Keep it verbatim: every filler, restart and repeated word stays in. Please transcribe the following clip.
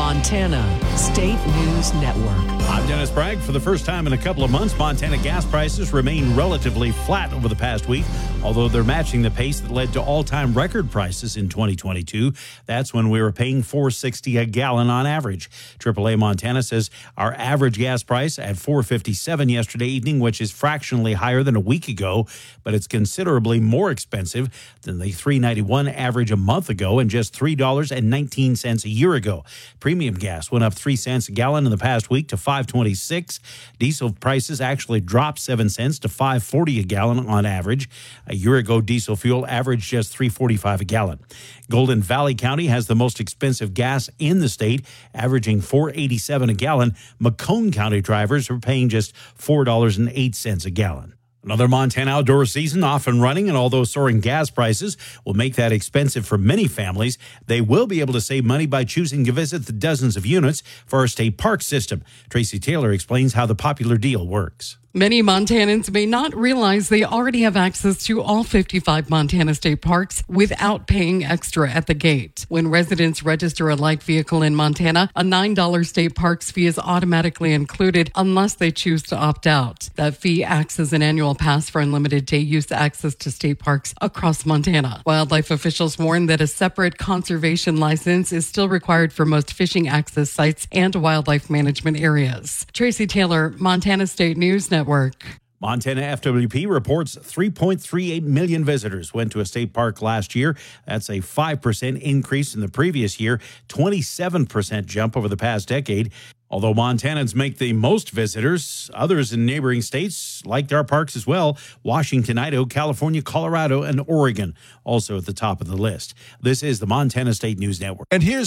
Montana State News Network. I'm Dennis Bragg. For the first time in a couple of months, Montana gas prices remain relatively flat over the past week, although they're matching the pace that led to all-time record prices in twenty twenty-two. That's when we were paying four dollars and sixty cents a gallon on average. triple A Montana says our average gas price at four dollars and fifty-seven cents yesterday evening, which is fractionally higher than a week ago, but it's considerably more expensive than the three dollars and ninety-one cents average a month ago and just three dollars and nineteen cents a year ago. Premium gas went up three cents a gallon in the past week to five dollars and twenty-six cents. Diesel prices actually dropped seven cents to five dollars and forty cents a gallon on average. A year ago, diesel fuel averaged just three dollars and forty-five cents a gallon. Golden Valley County has the most expensive gas in the state, averaging four dollars and eighty-seven cents a gallon. Macomb County drivers are paying just four dollars and eight cents a gallon. Another Montana outdoor season off and running, and although soaring gas prices will make that expensive for many families, they will be able to save money by choosing to visit the dozens of units for our state park system. Tracy Taylor explains how the popular deal works. Many Montanans may not realize they already have access to all fifty-five Montana state parks without paying extra at the gate. When residents register a light vehicle in Montana, a nine dollars state parks fee is automatically included unless they choose to opt out. That fee acts as an annual pass for unlimited day use access to state parks across Montana. Wildlife officials warn that a separate conservation license is still required for most fishing access sites and wildlife management areas. Tracy Taylor, Montana State News Network. Montana F W P reports three point three eight million visitors went to a state park last year. That's a five percent increase in the previous year, twenty-seven percent jump over the past decade. Although Montanans make the most visitors, others in neighboring states liked our parks as well. Washington, Idaho, California, Colorado, and Oregon also at the top of the list. This is the Montana State News Network. And here's